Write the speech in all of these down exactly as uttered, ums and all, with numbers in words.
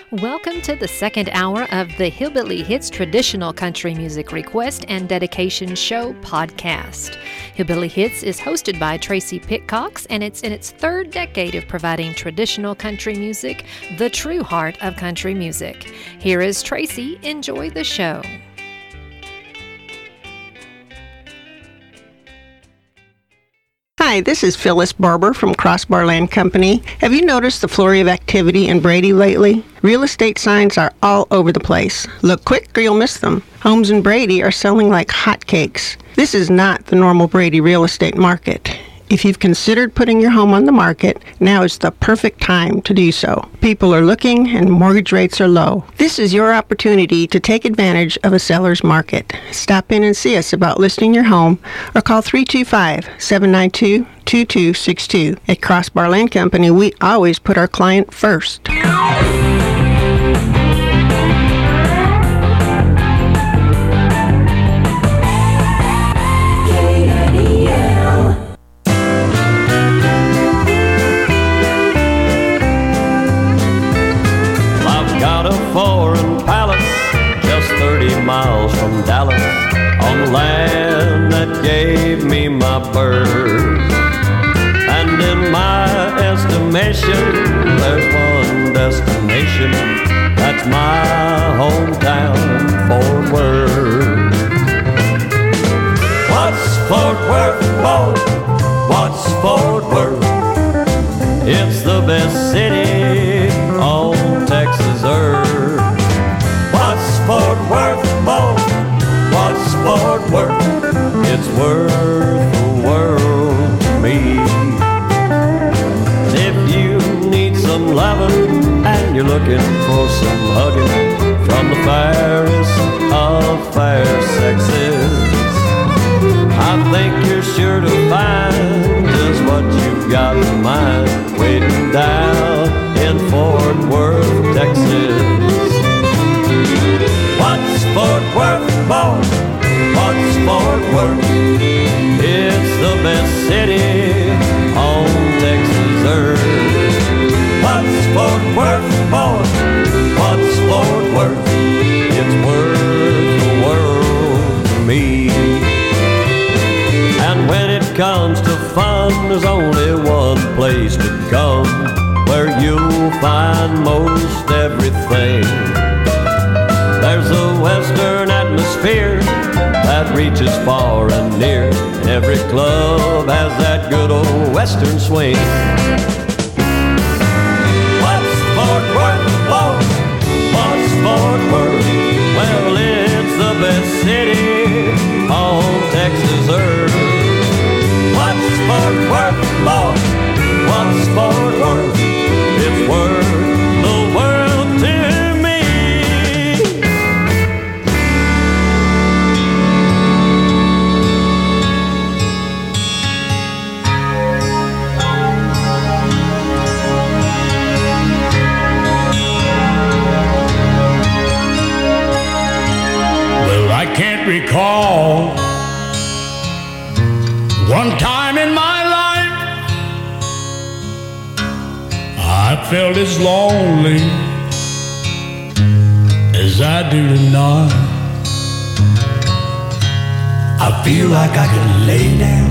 Welcome to the second hour of the Hillbilly Hits Traditional Country Music Request and Dedication Show podcast. Hillbilly Hits is hosted by Tracy Pitcox, and it's in its third decade of providing traditional country music, the true heart of country music. Here is Tracy. Enjoy the show. Hi, this is Phyllis Barber from Crossbar Land Company. Have you noticed the flurry of activity in Brady lately? Real estate signs are all over the place. Look quick or you'll miss them. Homes in Brady are selling like hotcakes. This is not the normal Brady real estate market. If you've considered putting your home on the market, now is the perfect time to do so. People are looking and mortgage rates are low. This is your opportunity to take advantage of a seller's market. Stop in and see us about listing your home or call three two five, seven nine two, two two six two. At Crossbar Land Company, we always put our client first. Foreign palace, just thirty miles from Dallas, on the land that gave me my birth. And in my estimation, there's one destination, that's my hometown, Fort Worth. What's Fort Worth, boy? What's Fort Worth? It's the best city on Texas earth. Fort Worth, boy, what's Fort Worth? It's worth the world to me. If you need some loving and you're looking for some hugging from the fairest of fair sexes, I think you're sure to find just what you've got in mind waiting down in Fort Worth, Texas. What's Fort Worth, boy? What's Fort Worth? It's the best city on Texas earth. What's Fort Worth, boy? What's Fort Worth? It's worth the world to me. And when it comes to fun, there's only one place to come where you'll find most everything. There's a western atmosphere that reaches far and near. Every club has that good old western swing. What's Fort Worth, boy? What's Fort Worth? Well, it's the best city on Texas earth. What's Fort Worth, boy? What's Fort Worth? It's worth the world to me. Recall one time in my life I felt as lonely as I do tonight. I feel like I could lay down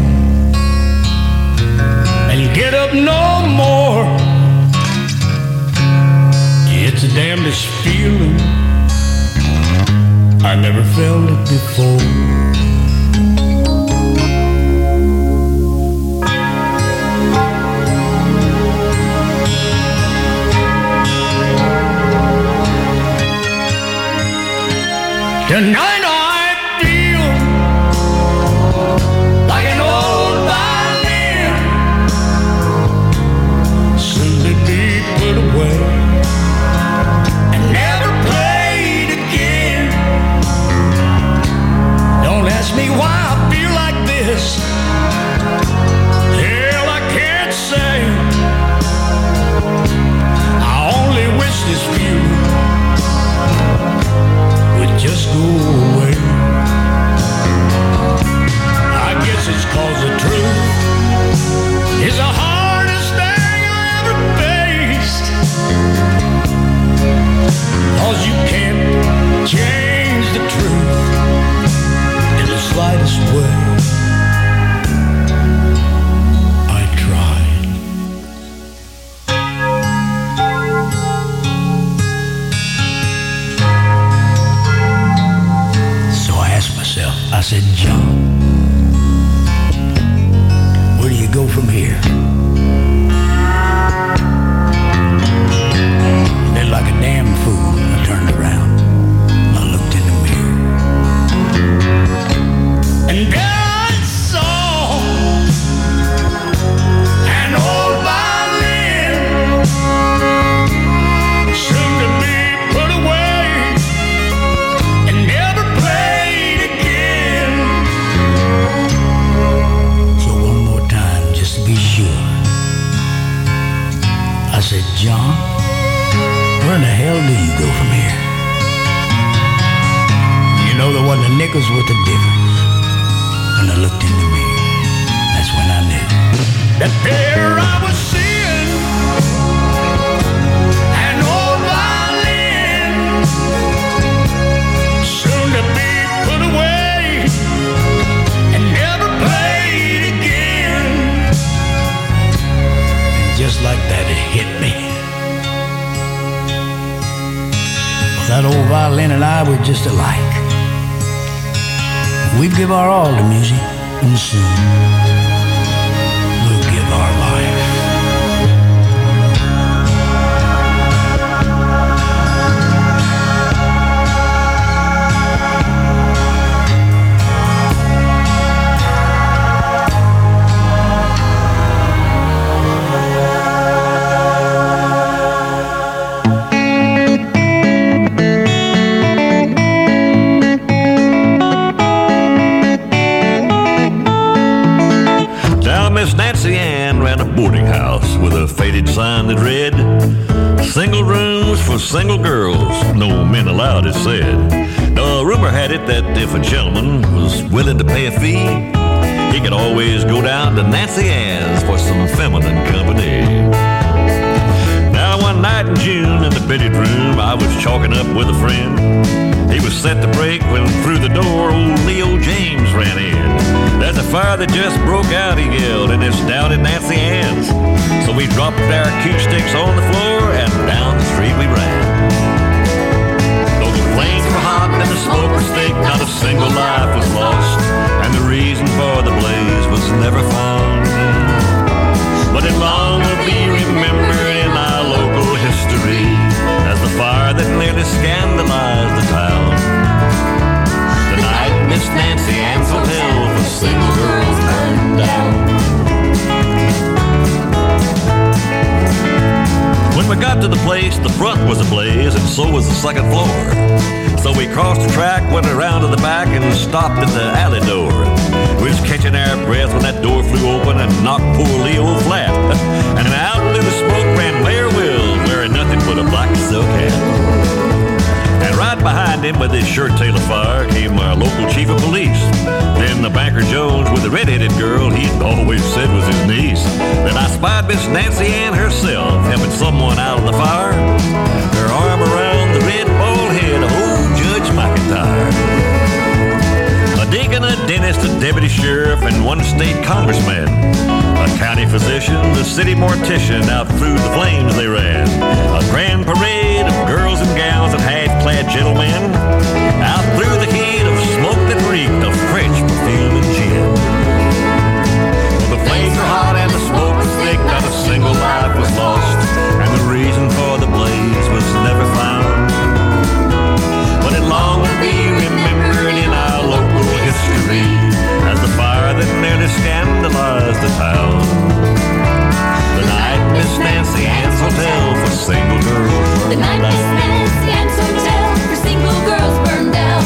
and get up no more. It's the damnedest feeling, I never felt it before. Tonight I feel like an old violin, soon to be put away and never played again. Don't ask me why I feel like this. Hell, I can't say. I only wish this feeling would just go away. said, John, where do you go from here? And then like a damn fool, I turned around. I looked in the mirror. And there I saw an old violin, soon to be put away and never played again. So one more time, just to be sure, I said, John, where in the hell do you go from here? You know there wasn't a nickel's worth of difference. When I looked in the mirror, that's when I knew that there I was seeing an old violin, soon to be put away and never played again. And just like that, it hit me. That old violin and I were just alike. We'd give our all to music, and soon we'll give our life. Miss Nancy Ann ran a boarding house with a faded sign that read, single rooms for single girls, no men allowed, it said. The rumor had it that if a gentleman was willing to pay a fee, he could always go down to Nancy Ann's for some feminine company. Now one night in June in the billiard room, I was chalking up with a friend. He was set to break when through the door old Leo James ran in. There's a fire that just broke out, he yelled, and it's down at Nancy Ann's. So we dropped our cue sticks on the floor and down the street we ran. Though the flames were hot and the smoke was thick, not a single life was lost, and the reason for the blaze was never found. But it long will be remembered in our local history as the fire that nearly scandalized the town. The night Miss Nancy Ann's hotel for single girls burned down. When we got to the place, the front was ablaze and so was the second floor. So we crossed the track, went around to the back and stopped at the alley door. We was catching our breath when that door flew open and knocked poor Leo flat. And out through the smoke ran Mayor Will, wearing nothing but a black silk hat. And right behind him with his shirt tail of fire came our local chief of police. Then the banker Jones with the red-headed girl he'd always said was his niece. Then I spied Miss Nancy Ann herself helping someone out of the fire, her arm around the red bald head of old Judge McIntyre. A deacon, a dentist, a deputy sheriff, and one state congressman, a county physician, the city mortician, out through the flames they ran. A grand parade of girls in gowns and half-clad gentlemen, out through the heat of smoke that reeked of French perfume and gin. Well, the flames were hot and the smoke was thick, not a single life was lost, and the reason for the blaze was never found. But it long will be remembered in our local history as the fire that nearly scandalized the town. The night Miss Nancy Ann's hotel for single girls burned The night Miss Nancy Ann's hotel for single girls burned down.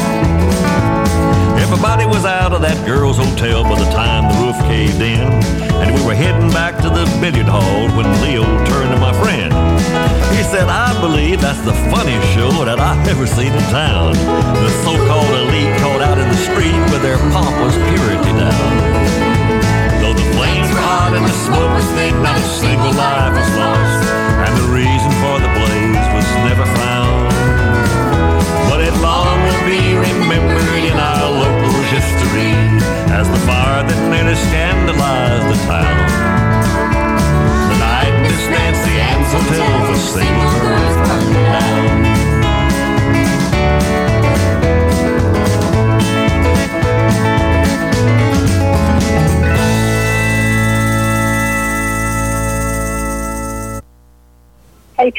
Everybody was out of that girl's hotel by the time the roof caved in, and we were heading back to the billiard hall when Leo turned to my friend. He said, I believe that's the funniest show that I've ever seen in town. The so-called elite caught out in the street with their pompous purity down. Though the flames were hot and the smoke was thick, not a single life was lost, and the reason for the blaze was never found. But it long will be remembered in our local history as the fire that nearly scandalized the town. The night Miss Nancy Ann's hotel for single girls burned down.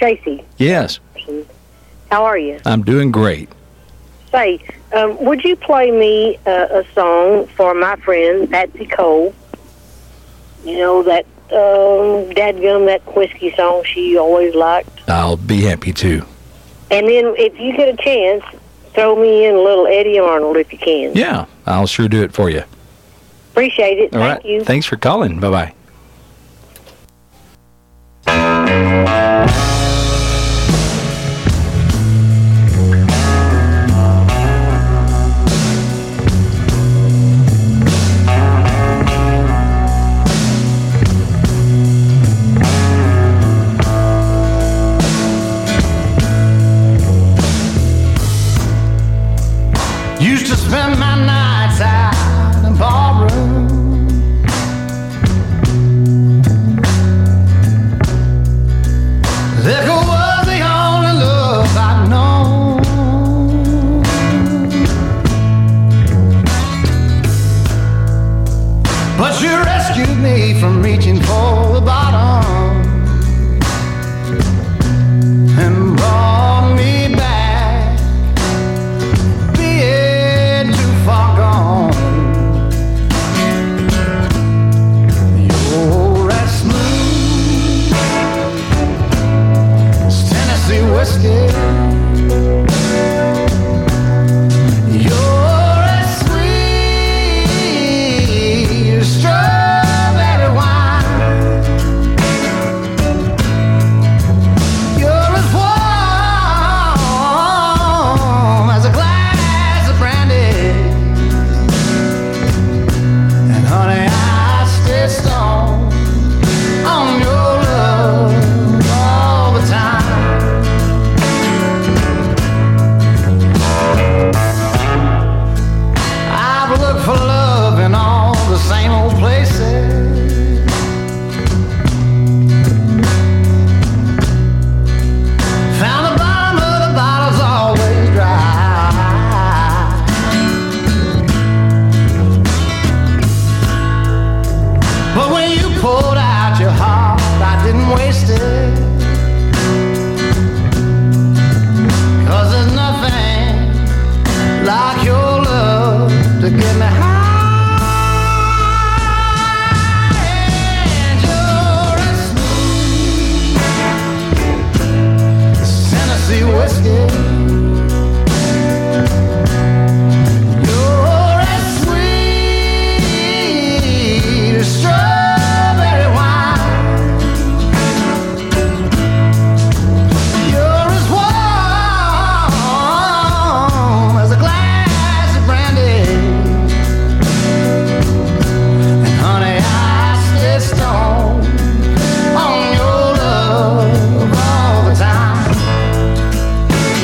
Tracy. Yes. How are you? I'm doing great. Say, um, would you play me uh, a song for my friend Patsy Cole? You know, that um, Dadgum, that whiskey song she always liked. I'll be happy to. And then if you get a chance, throw me in a little Eddie Arnold if you can. Yeah, I'll sure do it for you. Appreciate it. All Thank right. you. Thanks for calling. Bye-bye. Used to spend my nights out in ballroom. Liquor was the only love I'd known. But you rescued me from reaching for the bottom and brought me back, being too far gone. You're as smooth as Tennessee whiskey. You're as sweet as strawberry wine. You're as warm as a glass of brandy. And honey, I stay strong on your love all the time. I've looked for love in all the same old places. Found the bottom of the bottle's always dry. But when you pulled out your heart, I didn't waste it. 'Cause there's nothing like your love to get me high. And you're as smooth as Tennessee whiskey. You're as sweet as strawberry wine. You're as warm as a glass of brandy. And honey, I stay strong on your love all the time.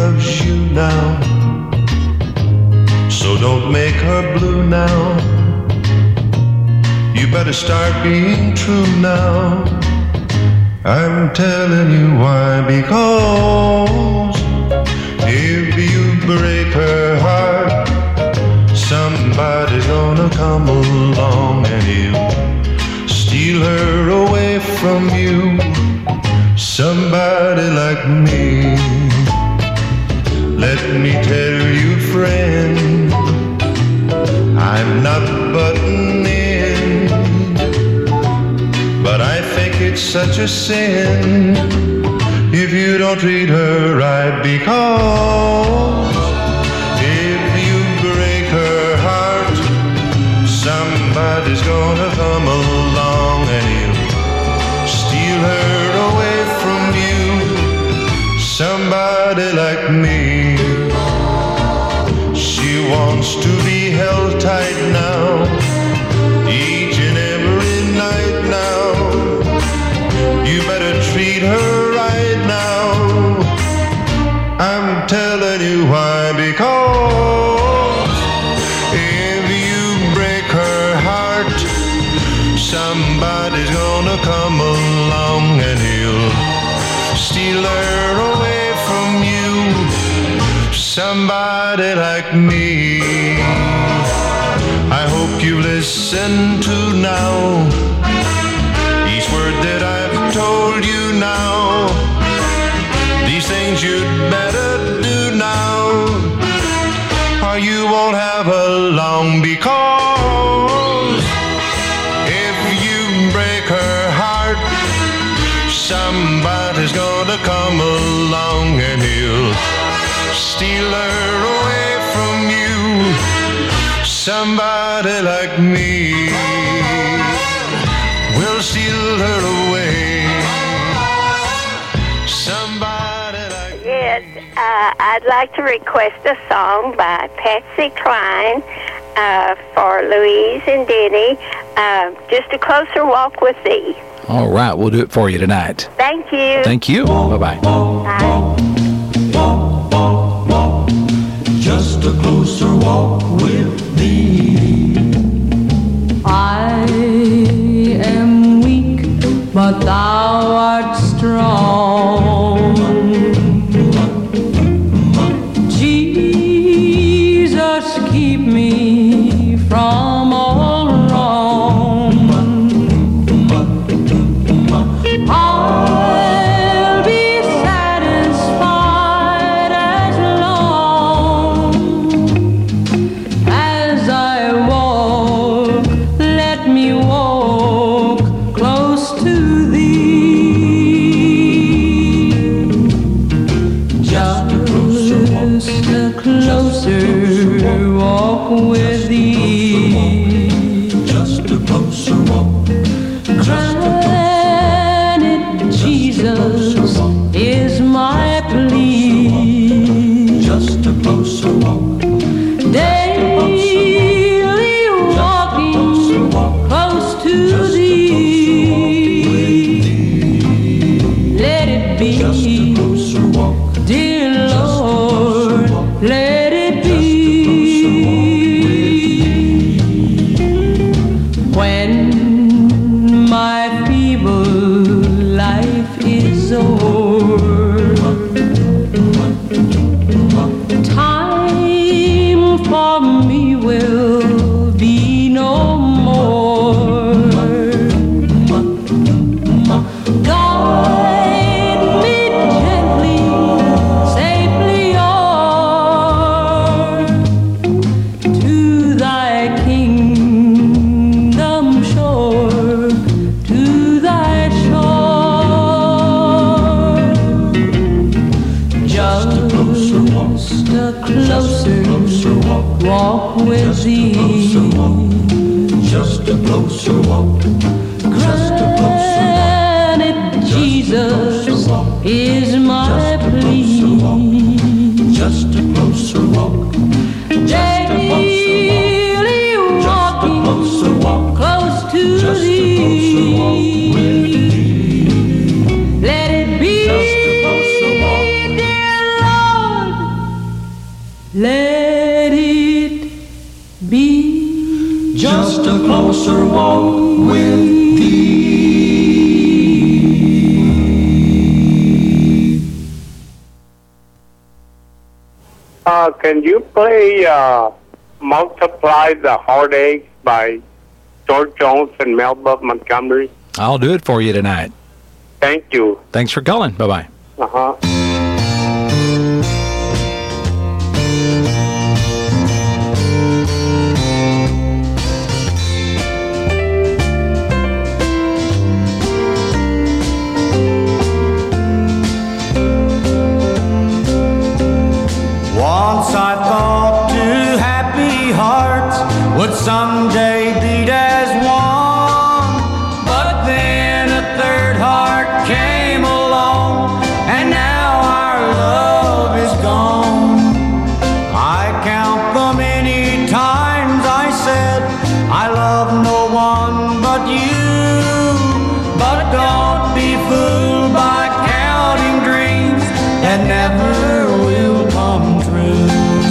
loves you now, so don't make her blue now. You better start being true now. I'm telling you why, because if you break her heart, somebody's gonna come along and he'll steal her away from you. Somebody like me. Let me tell you, friend, I'm not butting in, but I think it's such a sin if you don't treat her right, because if you break her heart, somebody's gonna come along and he'll steal her away from you. Somebody like me. She wants to be held tight now, each and every night now. You better treat her right now. I'm telling you why, because if you break her heart, somebody's gonna come along and he'll steal her away from you. Somebody like me. I hope you listen to now each word that I've told you now. These things you'd better do now, or you won't have her long, because if you break her heart, somebody's gonna come along and he'll steal her away from you. Somebody like me will steal her away. Somebody like Yes, uh, I'd like to request a song by Patsy Cline uh, for Louise and Denny, uh, Just a Closer Walk with Thee. All right, we'll do it for you tonight. Thank you. Thank you. Bye-bye. Bye. Just a closer walk with thee. I am weak, but thou art strong. Jesus, keep me from all wrong. I'll be satisfied as long as I walk. Let me walk close to thee. Just a closer walk with thee. Just a closer walk. Granted, Jesus is my plea. Just a closer walk. Daily walking close to thee. Let it be, dear Lord, let it be. When my feeble life is o'er, time for me will be no more. Guide me gently, safely o'er to thy kingdom shore, to thy shore. Just a closer walk with thee. Just a closer walk. Granted, Jesus is my plea. Just a closer walk. Daily walking close to thee. Let it be, dear Lord, can you play uh, Multiply the Heartache by George Jones and Melba Montgomery? I'll do it for you tonight. Thank you. Thanks for calling. Bye-bye. Uh-huh. Once I thought two happy hearts would someday beat as one, but then a third heart came along, and now our love is gone. I count the many times I said I love no one but you, but don't be fooled by counting dreams that never will come true.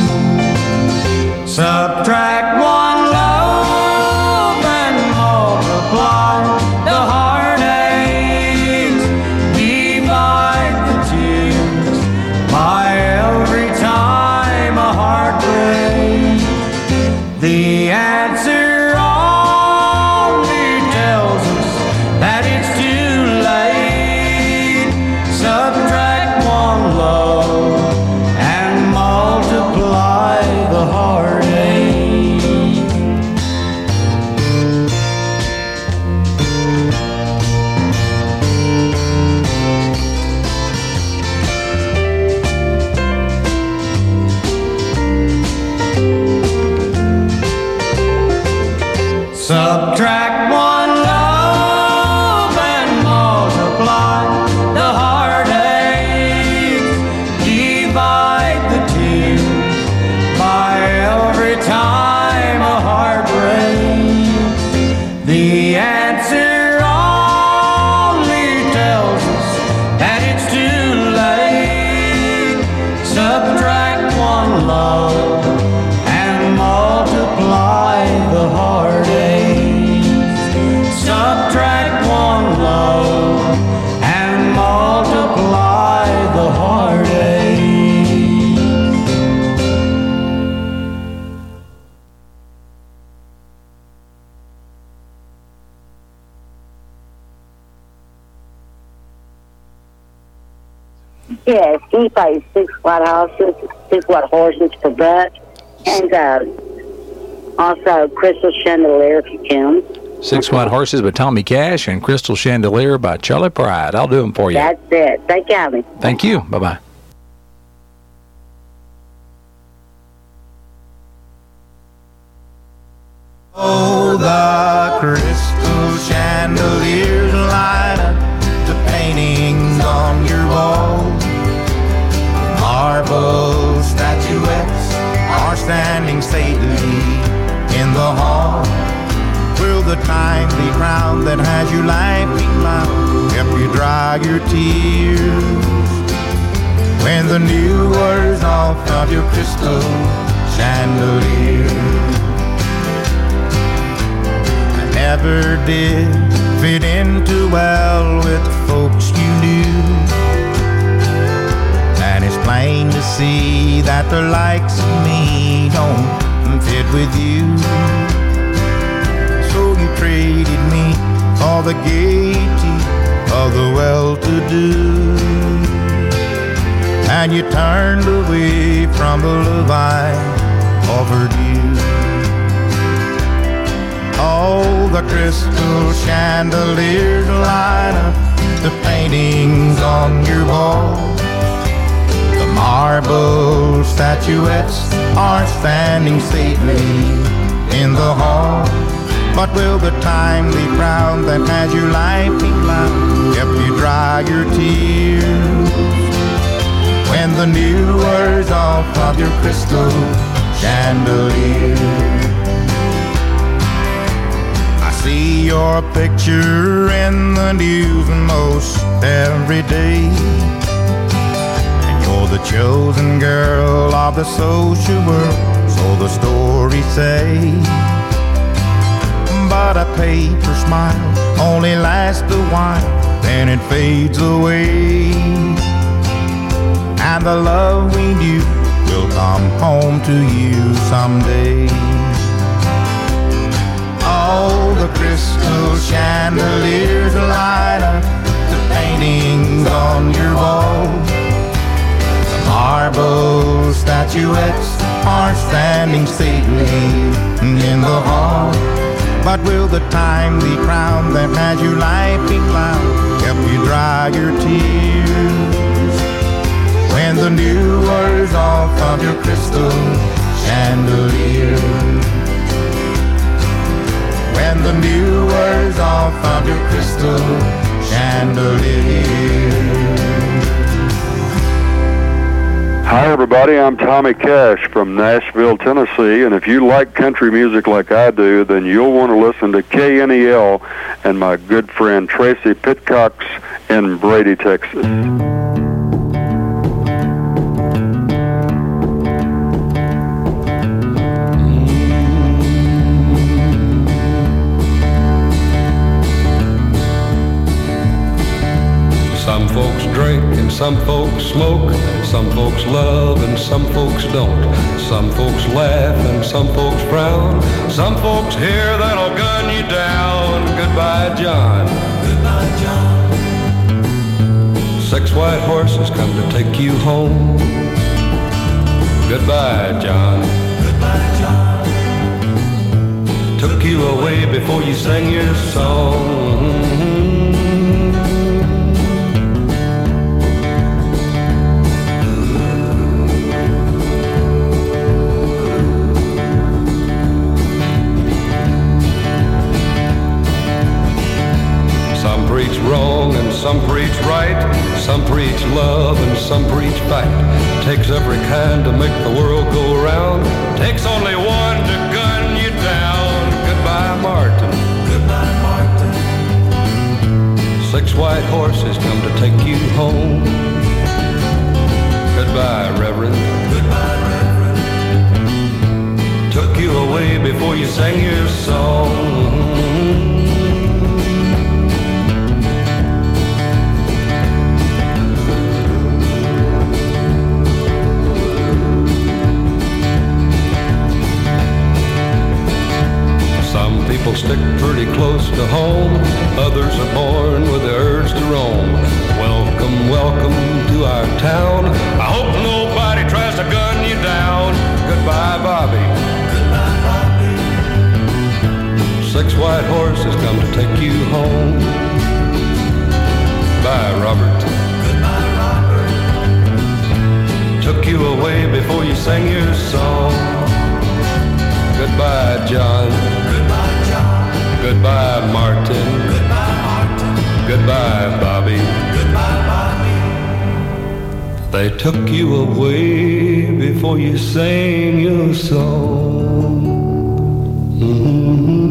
Subtract one love and multiply the heartaches. Divide the tears by every time a heart breaks. The answer only tells us that it's too late. Subtract one love and multiply the heartache. Subtract one love and multiply the heartache. Divide the tears by every time a heart breaks. The answer only tells us that it's too late. Subtract one love and multiply the heartache. Subtract one love and multiply the heartache. Yes, he plays six white horses, six white horses for Butch, and uh, also Crystal Chandelier if you can. Six White Horses by Tommy Cash and Crystal Chandelier by Charlie Pride. I'll do them for you. That's it. Thank you, Abby. Thank you. Bye-bye. Oh, the crystal chandeliers light up the paintings on your wall. Marble statuettes are standing stately in the hall. Will the timely crowd that has you laughing loud help you dry your tears when the new wears off of your crystal chandelier? Never did fit in too well with the folks you knew, and it's plain to see that the likes of me don't fit with you. So you traded me for the gaiety of the well-to-do, and you turned away from the love I offered you. All the crystal chandeliers light up the paintings on your wall. The marble statuettes are standing stately in the hall. But will the timely crowd that has you laughing loud help you dry your tears when the new wears off of your crystal chandelier? See your picture in the news most every day, and you're the chosen girl of the social world, so the stories say. But a paper smile only lasts a while, then it fades away, and the love we knew will come home to you someday. All the crystal chandeliers light up the paintings on your wall. The marble statuettes are standing stately in the hall. But will the timely crown that has you laughing loud help you dry your tears when the dew wears off of your crystal chandelier? When the dew wears off of your crystal chandelier. Hi, everybody. I'm Tommy Cash from Nashville, Tennessee, and if you like country music like I do, then you'll want to listen to K N E L and my good friend Tracy Pitcox in Brady, Texas. Some folks drink and some folks smoke. Some folks love and some folks don't. Some folks laugh and some folks frown. Some folks hear that'll gun you down. Goodbye, John. Goodbye, John. Six white horses come to take you home. Goodbye, John. Goodbye, John. Took you away before you sang your song. Preach wrong and some preach right. Some preach love and some preach fight. Takes every kind to make the world go round. Takes only one to gun you down. Goodbye, Martin. Goodbye, Martin. Six white horses come to take you home. Goodbye, Reverend. Goodbye, Reverend. Took you away before you sang your song. People stick pretty close to home. Others are born with the urge to roam. Welcome, welcome to our town. I hope nobody tries to gun you down. Goodbye, Bobby. Goodbye, Bobby. Six white horses come to take you home. Bye, Robert. Goodbye, Robert. Took you away before you sang your song. Goodbye, John. Goodbye, John. Goodbye, Martin. Goodbye, Martin. Goodbye, Bobby. Goodbye, Bobby. They took you away before you sang your song. Mm-hmm.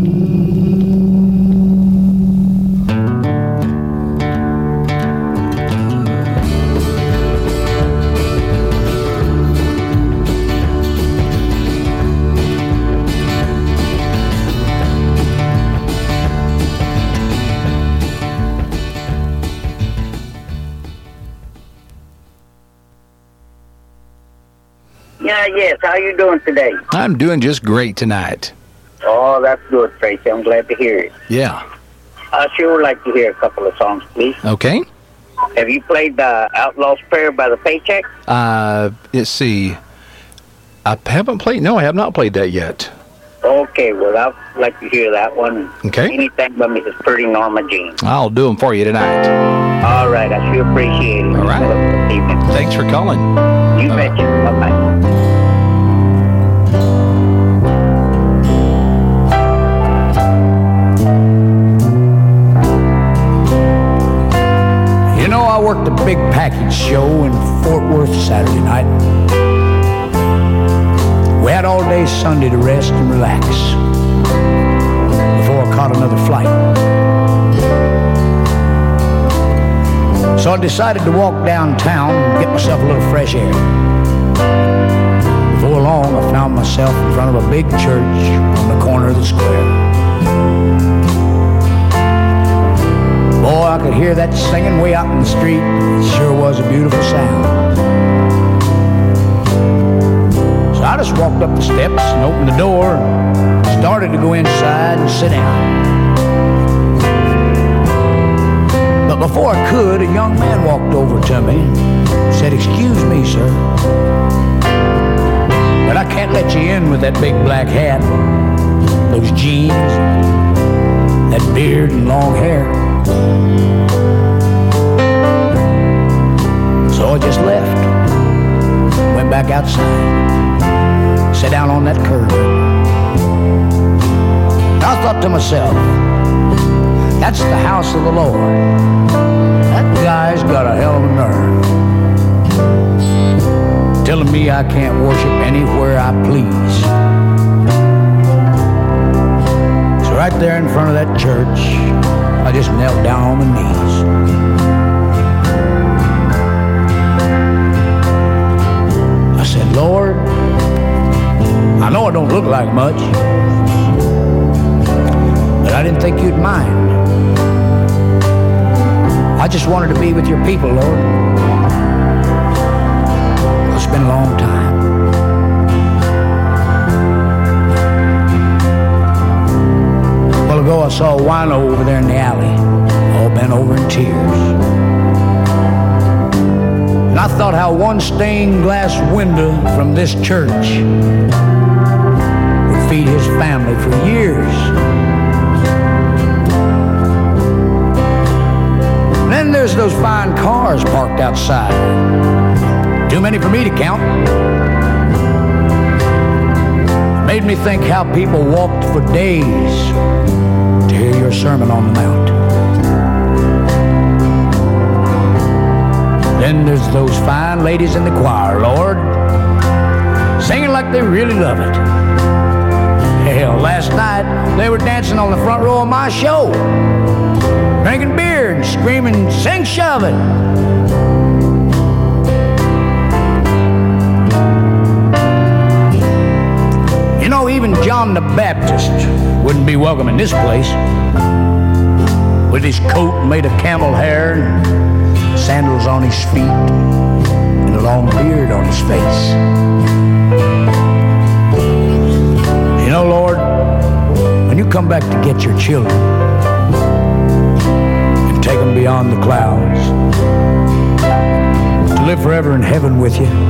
Yeah, yes. How you doing today? I'm doing just great tonight. Oh, that's good, Tracy. I'm glad to hear it. Yeah. I sure would like to hear a couple of songs, please. Okay. Have you played the Outlaw's Prayer by the Paycheck? Uh, let's see. I haven't played. No, I have not played that yet. Okay, well, I'd like to hear that one. Okay. Anything by Missus Pretty Norma Jean. I'll do them for you tonight. All right, I sure appreciate it. All right. Thanks for calling. You Bye-bye. betcha. Bye-bye. You know, I worked a big package show in Fort Worth Saturday night. We had all day Sunday to rest and relax before I caught another flight. So I decided to walk downtown and get myself a little fresh air. Before long, I found myself in front of a big church on the corner of the square. Boy, I could hear that singing way out in the street. It sure was a beautiful sound. I just walked up the steps and opened the door and started to go inside and sit down. But before I could, a young man walked over to me and said, "Excuse me, sir, but I can't let you in with that big black hat, those jeans, that beard and long hair." So I just left, went back outside, sat down on that curb. I thought to myself, that's the house of the Lord. That guy's got a hell of a nerve, telling me I can't worship anywhere I please. So right there in front of that church, I just knelt down on my knees. I said, "Lord, I know I don't look like much, but I didn't think you'd mind. I just wanted to be with your people, Lord. It's been a long time." A while ago, I saw a wino over there in the alley, all bent over in tears. And I thought how one stained glass window from this church would feed his family for years. Then there's those fine cars parked outside. Too many for me to count. Made me think how people walked for days to hear your Sermon on the Mount. Then there's those fine ladies in the choir, Lord, singing like they really love it. Hell, last night they were dancing on the front row of my show, drinking beer and screaming, "Sing Shove It!" You know, even John the Baptist wouldn't be welcome in this place, with his coat made of camel hair and sandals on his feet and a long beard on his face. You know, Lord, when you come back to get your children, take them beyond the clouds, to live forever in heaven with you,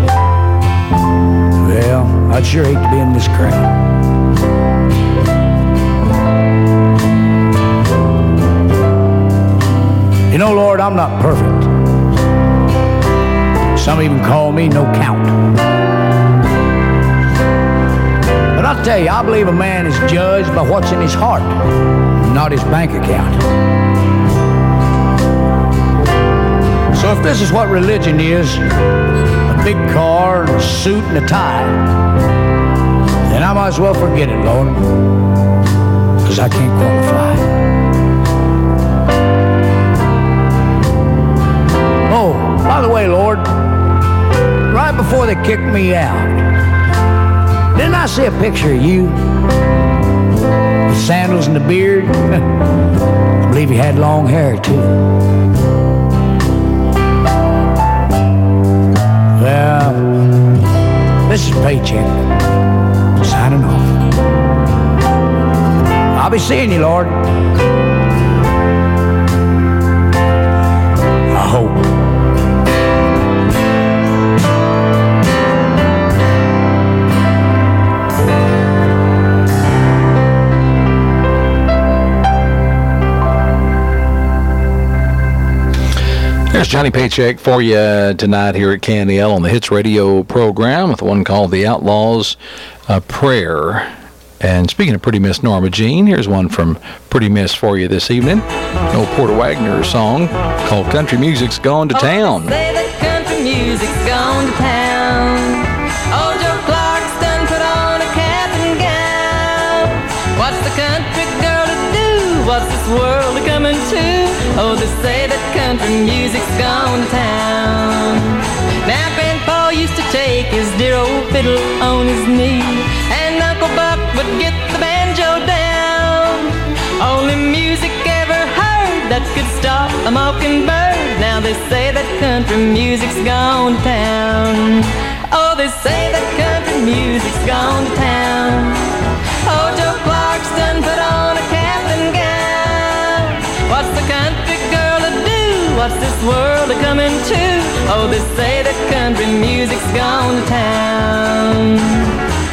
well, I'd sure hate to be in this crowd. You know, Lord, I'm not perfect. Some even call me no count. But I'll tell you, I believe a man is judged by what's in his heart, not his bank account. So if this is what religion is, a big car, and a suit, and a tie, then I might as well forget it, Lord, because I can't qualify. Oh, by the way, Lord, right before they kicked me out, didn't I see a picture of you? The sandals and the beard? I believe you had long hair, too. Well, this is Paycheck, signing off. I'll be seeing you, Lord. I hope. There's Johnny Paycheck for you tonight here at K N E L on the Hits Radio program with one called The Outlaws uh, Prayer. And speaking of Pretty Miss Norma Jean, here's one from Pretty Miss for you this evening. An old Porter Wagoner song called Country Music's Gone to Town. Oh, say that country music's gone to town. Old Joe Clark's done put on a cap and gown. What's the country girl to do? What's this world coming to? Oh, they say that country music's gone to town. Now Grandpa used to take his dear old fiddle on his knee, and Uncle Buck would get the banjo down. Only music ever heard that could stop a mockingbird. Now they say that country music's gone to town. Oh, they say that country music's gone to town. Oh, Joe Clark's done put on a cap and gown. What's the country girl to do? What's this world a coming to? Oh, they say that country music's gone to town.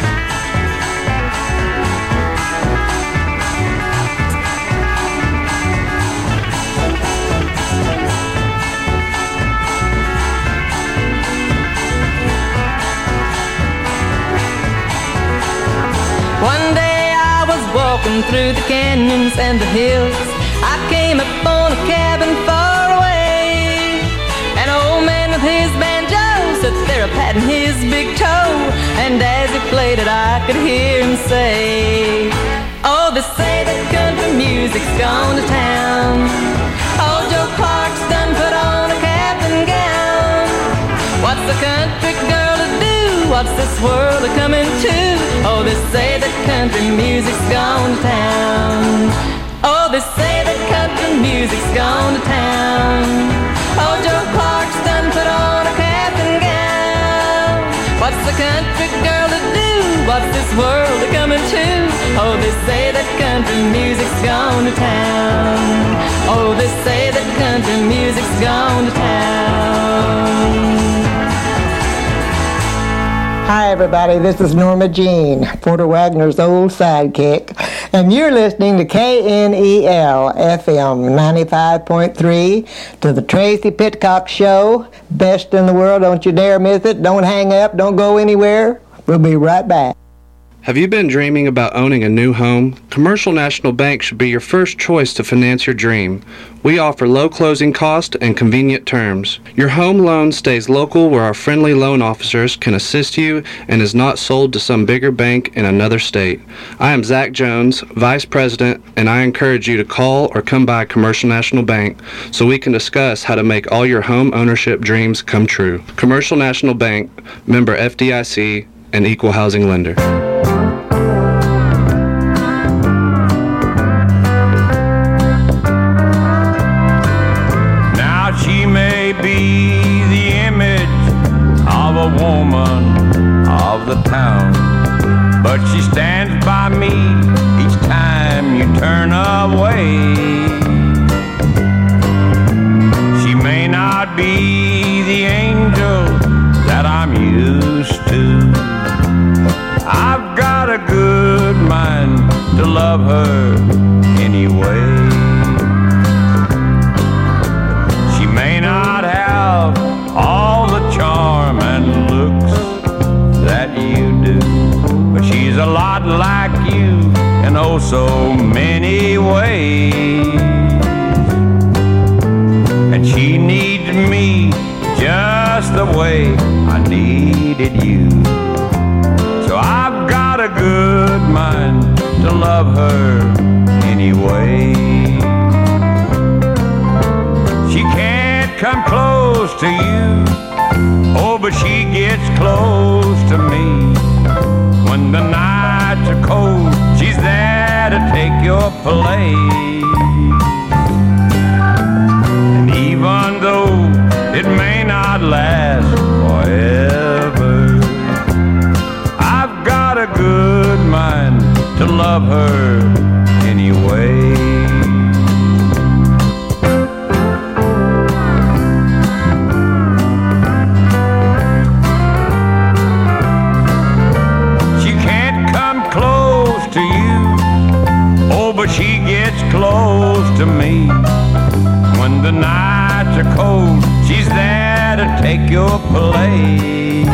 One day I was walking through the canyons and the hills. I came upon a cabin far away. An old man with his banjo sat there patting his big toe, and as he played it I could hear him say, oh, they say that country music's gone to town. Oh, Joe Clark's done put on a cap and gown. What's the country girl to do? What's this world a coming to? Oh, they say that country music's gone to town. Oh, they say that country music's gone to town. Oh, Joe Clark's done put on a cap and gown. What's the country girl to do? What's this world a coming to? Oh, they say that country music's gone to town. Oh, they say that country music's gone to town. Hi, everybody. This is Norma Jean, Porter Wagner's old sidekick, and you're listening to K N E L F M ninety-five point three to the Tracy Pitcock Show. Best in the world. Don't you dare miss it. Don't hang up. Don't go anywhere. We'll be right back. Have you been dreaming about owning a new home? Commercial National Bank should be your first choice to finance your dream. We offer low closing cost and convenient terms. Your home loan stays local where our friendly loan officers can assist you and is not sold to some bigger bank in another state. I am Zach Jones, Vice President, and I encourage you to call or come by Commercial National Bank so we can discuss how to make all your home ownership dreams come true. Commercial National Bank, member F D I C, and equal housing lender. Be the image of a woman of the town, but she stands by me each time you turn away. She may not be the angel that I'm used to. I've got a good mind to love her anyway. May not have all the charm and looks that you do, but she's a lot like you in oh so many ways. And she needs me just the way I needed you. So I've got a good mind to love her anyway. She can't come close to you, oh, but she gets close to me. When the nights are cold, she's there to take your place. And even though it may not last forever, I've got a good mind to love her anyway. She gets close to me. When the nights are cold, she's there to take your place.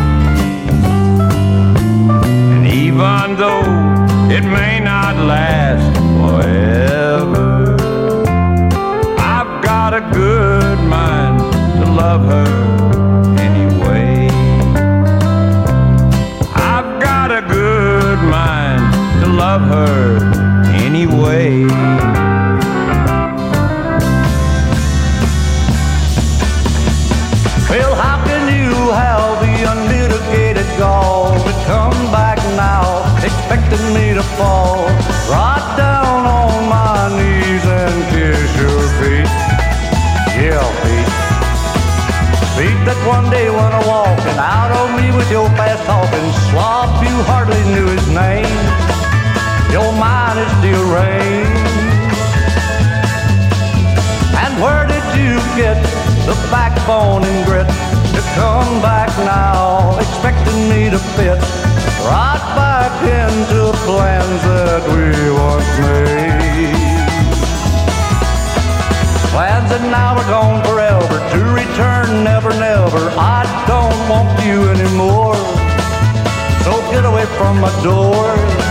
And even though it may not last forever, I've got a good mind to love her anyway. I've got a good mind to love her anyway. Well, how can you have the unmitigated gall to come back now, expecting me to fall right down on my knees and kiss your feet? Yeah, feet. Feet that one day went a walking out on me with your get the backbone and grit to come back now, expecting me to fit right back into plans that we once made. Plans that now are gone forever, to return never, never. I don't want you anymore, so get away from my door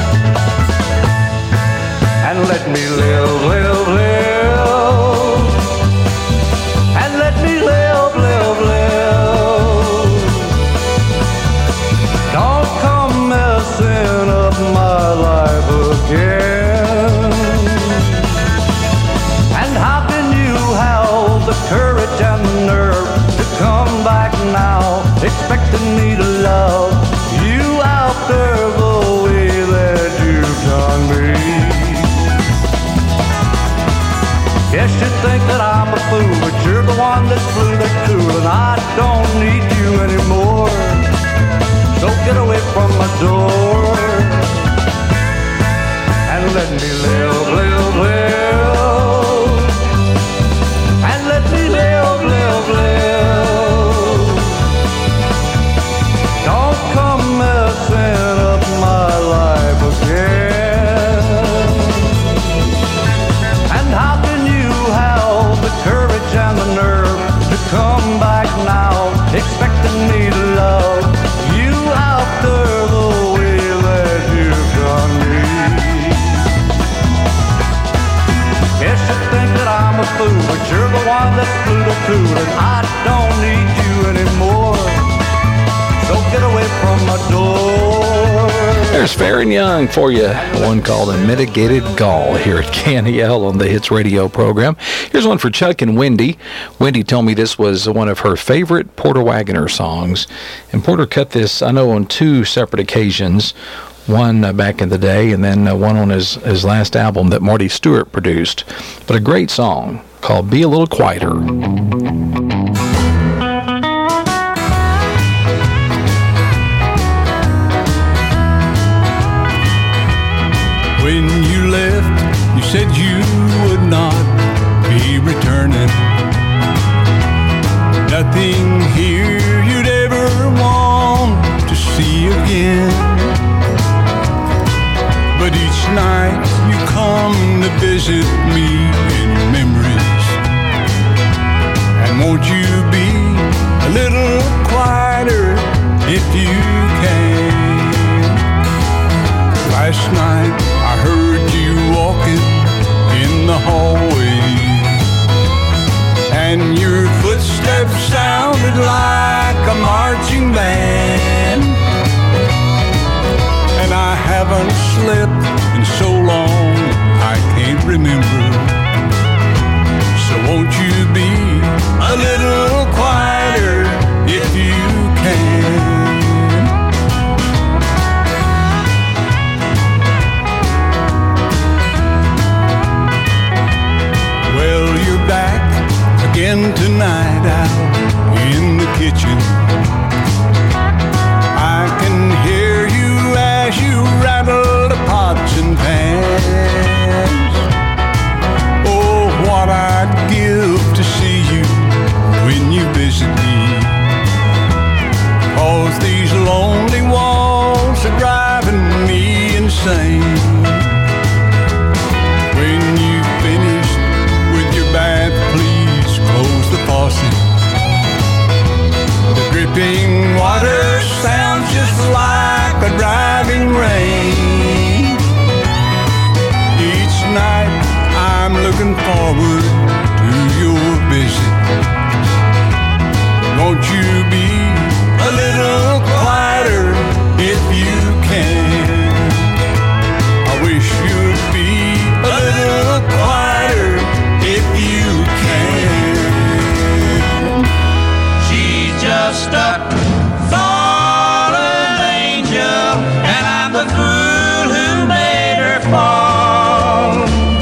and let me live, live, live, and let me live, live, live. Don't come messing up my life again. And how can you have the courage and the nerve to come back now, expecting me to love you after the way that you've done me? Guess you think that I'm a fool, but you're the one that flew the cool, and I don't need you anymore, so get away from my door and let me live, live, live, and let me live, live, live. Don't come messing up my life again. And how can you have the courage and the nerve to come back now, expecting me to love you after the way that you've done me? Guess you think that I'm a fool, but you're the one that flew the cool, and I don't need you anymore, so get away from my door. There's Fair and Young for you, one called Unmitigated Gall here at K N E L on the Hits Radio program. Here's one for Chuck and Wendy. Wendy told me this was one of her favorite Porter Wagoner songs, and Porter cut this, I know, on two separate occasions, one uh, back in the day and then uh, one on his, his last album that Marty Stewart produced. But a great song called Be a Little Quieter. When you left, you said you would not be returning. Nothing here you'd ever want to see again. But each night you come to visit me in memories. And won't you be a little quieter if you can? Last night I heard you walking in the hallway, and your footsteps sounded like a marching band. And I haven't slept in so long I can't remember. So won't you be a little quieter if you can? Well, you're back again tonight out in the kitchen. I can hear you as you rattle the pots and pans. Oh, what I'd give to see you when you visit me. 'Cause these lonely walls are driving me insane. When you finished with your bath, please close the faucet. The dripping water sounds just like a driving rain. Each night I'm looking forward to your visit. Won't you be a little quieter if you can? I wish you'd be a little quieter if you can. She's just a fallen angel, and I'm the fool who made her fall.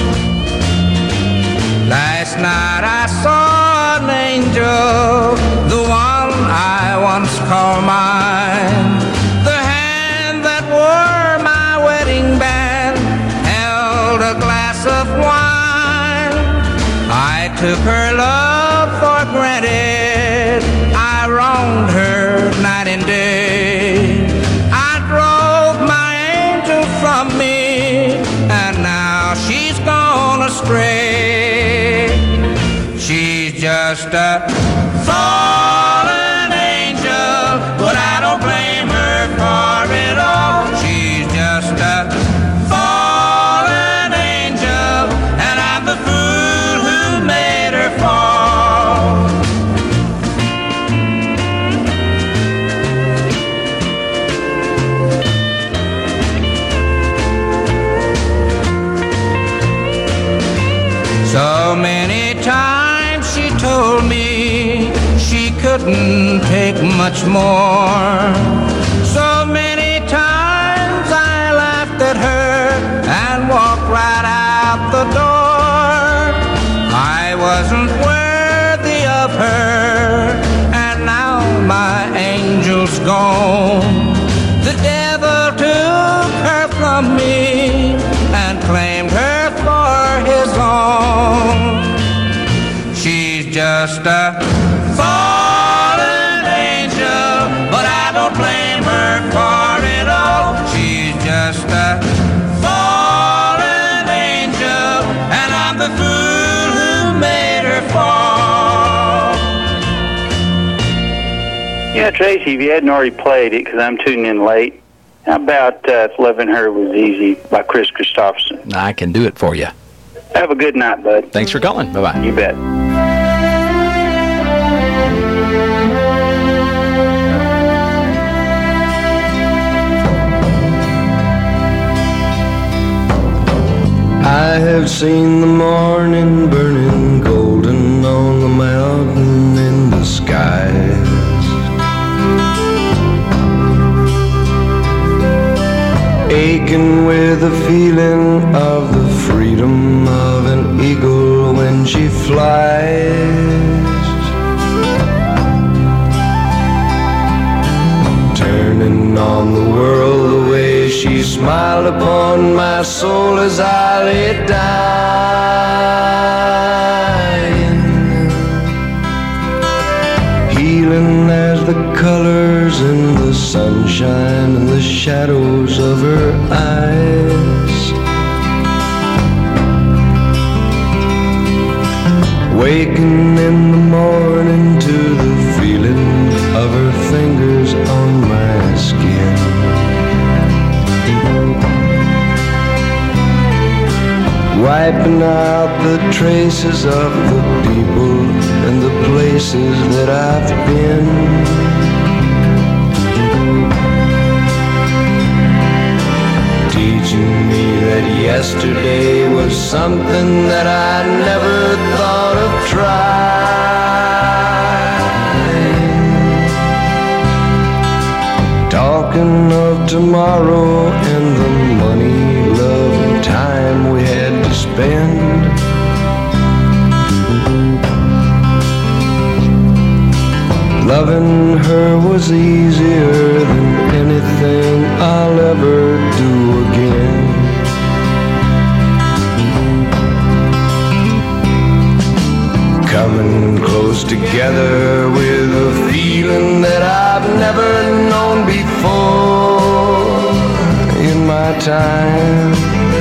Last night I saw an angel, the one I once called mine. The hand that wore my wedding band held a glass of wine. I took her love for granted, I wronged her night and day. I drove my angel from me, and now she's gone astray. She's just a fallen angel, but I don't blame her for it all. She's just a fallen angel, and I'm the fool who made her fall. So many times she told me she couldn't take much more. So many times I laughed at her and walked right out the door. I wasn't worthy of her, and now my angel's gone. The devil took her from me and claimed her for his own. She's just a fallen angel, but I don't blame her for it all. She's just a fallen angel, and I'm the fool who made her fall. Yeah, Tracy, if you hadn't already played it, because I'm tuning in late, how about uh, If Loving Her Was Easy by Chris Christopherson? I can do it for you. Have a good night, bud. Thanks for calling. Bye-bye. You bet. I have seen the morning burning golden on the mountain in the skies. Aching with the feeling of the freedom of an eagle when she flies. Turning on the world the way she smiled upon my soul as I lay dying. Healing as the colors in the sunshine and the shadows of her eyes. Waking in the morning to the feeling of her fingers on my skin. Wiping out the traces of the people and the places that I've been. Teaching me that yesterday was something that I never thought of trying. Talking of tomorrow and the money, love, and time we had to spend. Loving her was easier than anything I'll ever do again. Coming close together with a feeling that I've never known before in my time.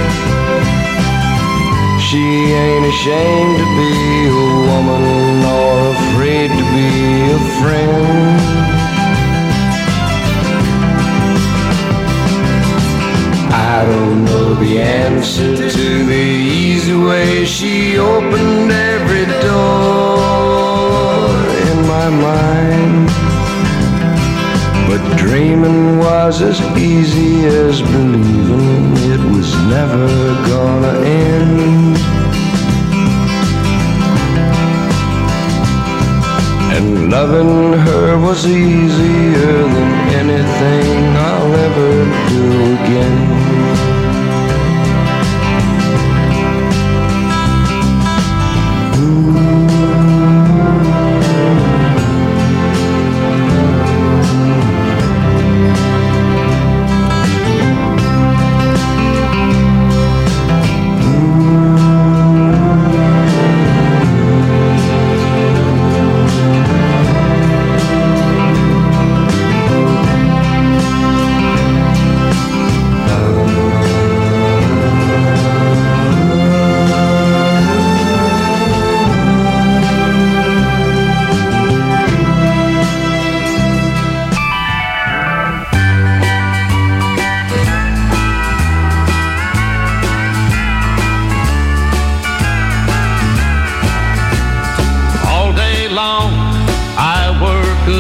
She ain't ashamed to be a woman or afraid to be a friend. I don't know the answer to the easy way she opened every door in my mind. But dreaming was as easy as believing it was never gonna end. And loving her was easier than anything I'll ever do again.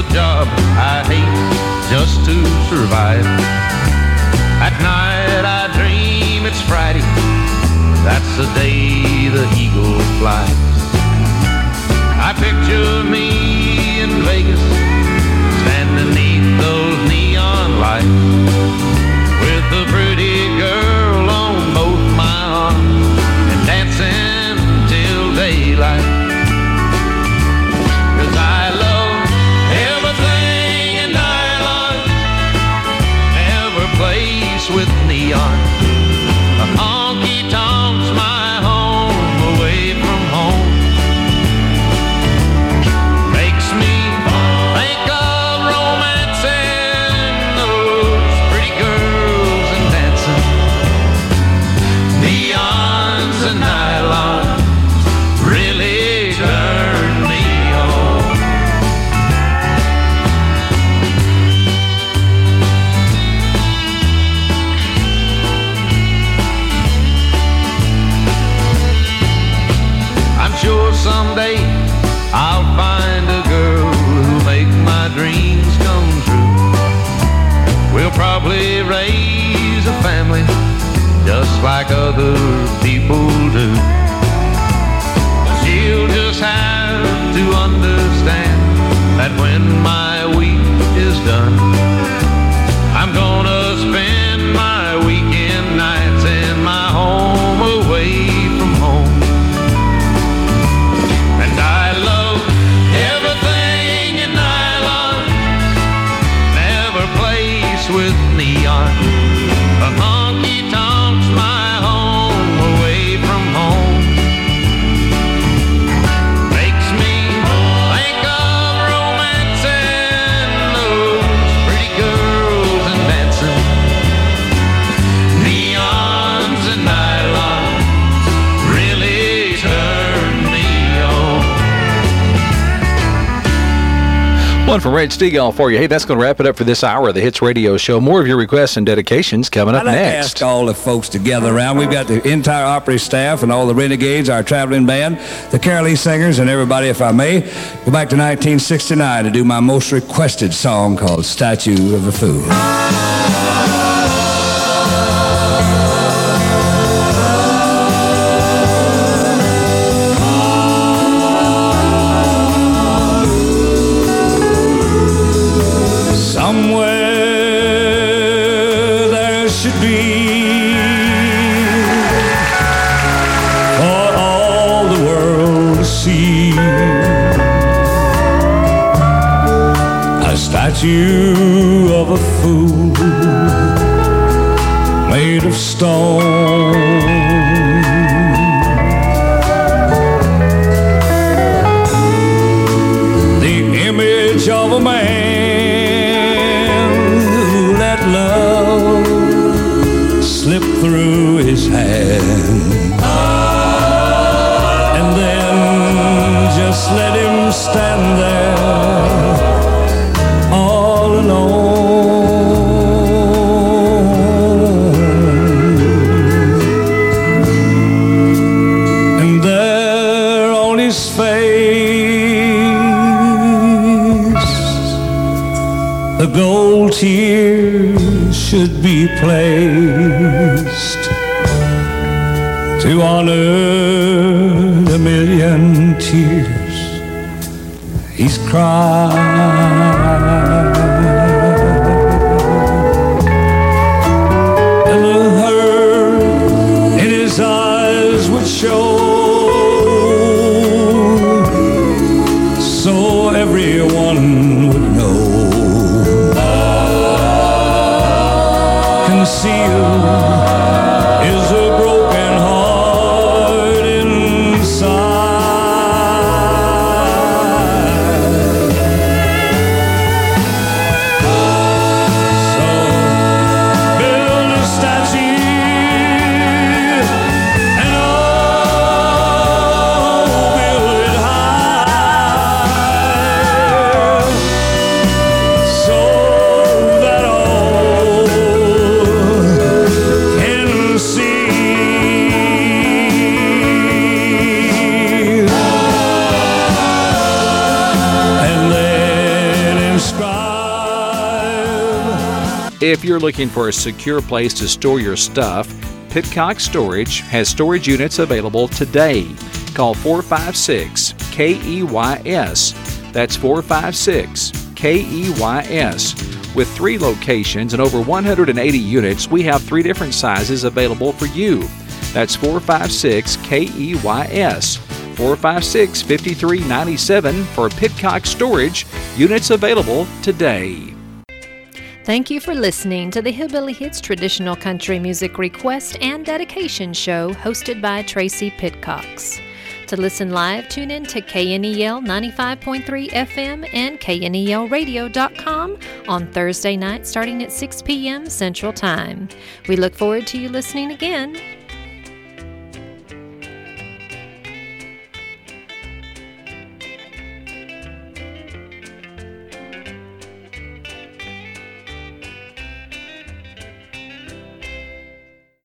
job I hate just to survive. At night I dream it's Friday, that's the day the eagle flies. I picture me in Vegas, standing beneath those neon lights, with a pretty girl on both my arms, and dancing till daylight. 'Cause I love everything in nylon, every place with neon. A honky-tonk's my home, away from home. Makes me think of romancing, those pretty girls and dancing. Neons and nylon really turn me on. I'm sure someday I'll find a girl who'll make my dreams come true. We'll probably raise a family just like other people do. She'll just have to understand that when my week is done, I'm gonna spend my weekend nights in my home, away from home. And I love everything in nylon, never place with neon. A honky-tonk's my home, away from home. Makes me think of romancing, those pretty girls and dancing. Neons and nylon really turn me on. One from Red Steagall for you. Hey, that's going to wrap it up for this hour of the Hits Radio Show. More of your requests and dedications coming up I'd like next. to ask all the folks to gather around. We've got the entire Opry staff and all the Renegades, our traveling band, the Carolee Singers, and everybody, if I may. Go back to nineteen sixty-nine to do my most requested song called Statue of a Fool. Somewhere there should be, for all the world to see, a statue of a fool made of stone. The image of a man love slip through his hand, and then just let him stand there all alone. And there on his face the gold tears should be placed to honor the million tears he's cried. And the hurt in his eyes would show, so everyone would know. Concealed is a broken heart inside. So build a statue and oh, build it high, so that all describe. If you're looking for a secure place to store your stuff, Pitcock Storage has storage units available today. Call four five six K E Y S. That's four five six K E Y S. With three locations and over one hundred eighty units, we have three different sizes available for you. That's four five six K E Y S. four five six, five three nine seven for Pitcock Storage. Units available today. Thank you for listening to the Hillbilly Hits Traditional Country Music Request and Dedication Show hosted by Tracy Pitcox. To listen live, tune in to K N E L ninety-five point three F M and K N E L radio dot com on Thursday night starting at six p.m. Central Time. We look forward to you listening again.